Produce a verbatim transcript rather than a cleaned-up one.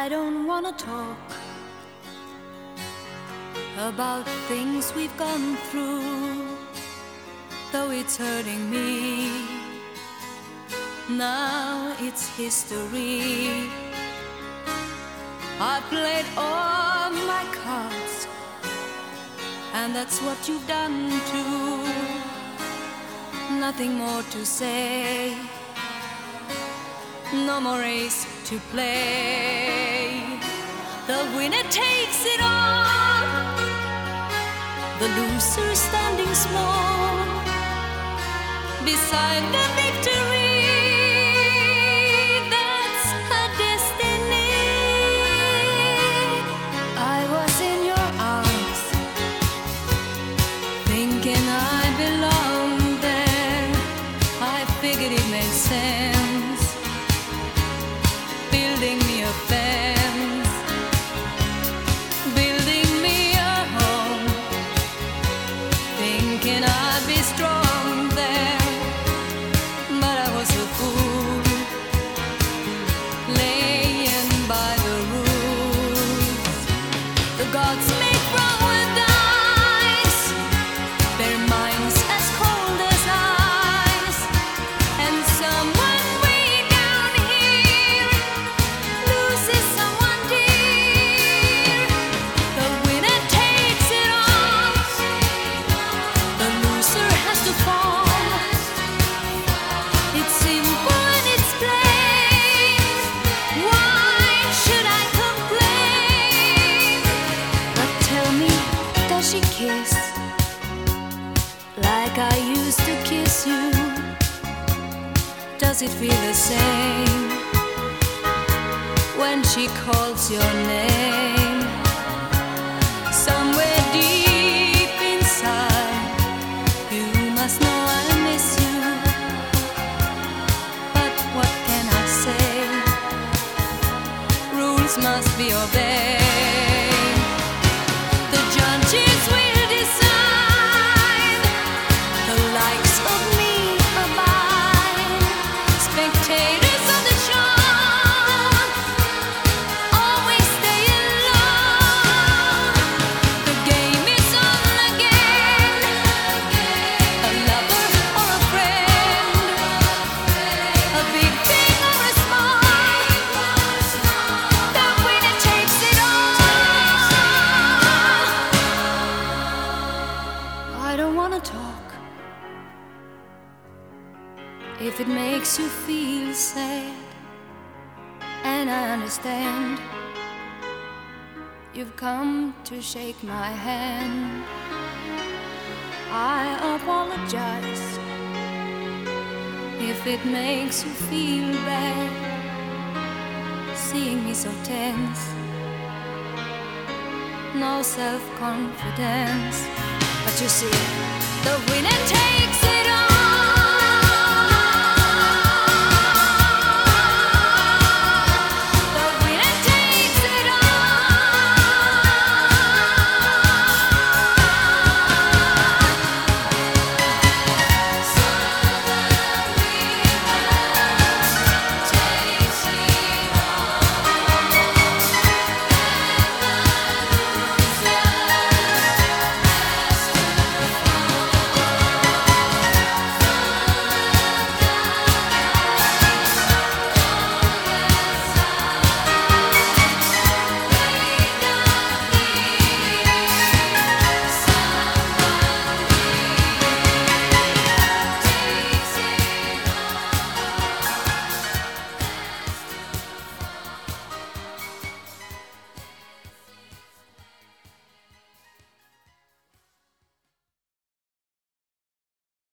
I don't wanna talk about things we've gone through, though it's hurting me. Now it's history. I played all my cards, and that's what you've done too. Nothing more to say, no more race to play. The winner takes it all, the loser standing small beside the victory. That's her destiny. I was in your arms, thinking I belonged there. I figured it made sense, building me a fence, building me a home, thinking I'd be strong there. But I was a fool, laying by the rules. The gods make wrong with eyes, their minds as cold as ice, and someone way down here loses someone dear. The winner takes it all, the loser has to fall. It's simple and it's plain. Why should I complain? But tell me, does she kiss like I used to kiss you? Does it feel the same when she calls your name? Somewhere deep inside, you must know I miss you. But what can I say? Rules must be obeyed. The judges will decide, the likes of me abide. Spectators of the show always stay alone. The game is on again, a lover or a friend, a big thing or a small, the winner takes it all. I don't wanna talk if it makes you feel sad, and I understand. You've come to shake my hand. I apologize if it makes you feel bad, seeing me so tense, no self-confidence. But you see, the winner takes it